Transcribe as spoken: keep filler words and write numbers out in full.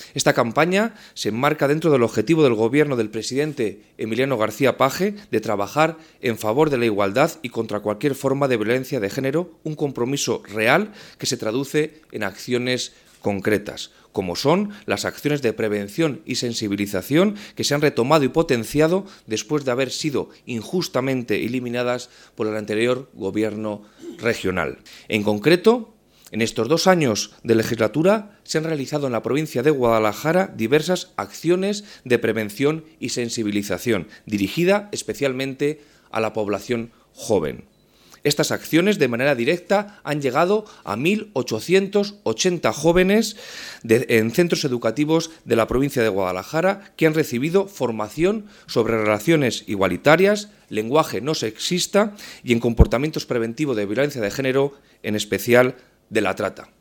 Esta campaña se enmarca dentro del objetivo del Gobierno del presidente Emiliano García Paje de trabajar en favor de la igualdad y contra cualquier forma de violencia de género, un compromiso real que se traduce en acciones concretas, como son las acciones de prevención y sensibilización que se han retomado y potenciado después de haber sido injustamente eliminadas por el anterior Gobierno regional. En concreto, en estos dos años de legislatura se han realizado en la provincia de Guadalajara diversas acciones de prevención y sensibilización, dirigida especialmente a la población joven. Estas acciones, de manera directa, han llegado a mil ochocientos ochenta jóvenes de, en centros educativos de la provincia de Guadalajara que han recibido formación sobre relaciones igualitarias, lenguaje no sexista y en comportamientos preventivos de violencia de género, en especial de la trata.